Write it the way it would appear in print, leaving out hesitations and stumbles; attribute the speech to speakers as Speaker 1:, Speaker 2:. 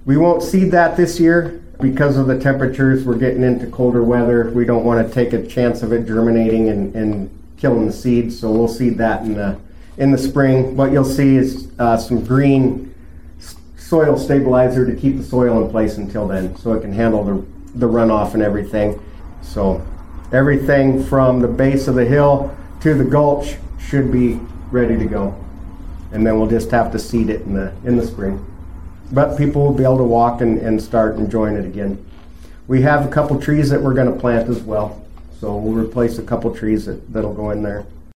Speaker 1: We won't seed that this year because of the temperatures. We're getting into colder weather. We don't want to take a chance of it germinating and killing the seeds, so we'll seed that in the spring. What you'll see is some green soil stabilizer to keep the soil in place until then, so it can handle the runoff and everything. So everything from the base of the hill to the gulch should be ready to go, and then we'll just have to seed it in the spring. But people will be able to walk and start enjoying it again. We have a couple trees that we're going to plant as well, so we'll replace a couple trees that'll go in there.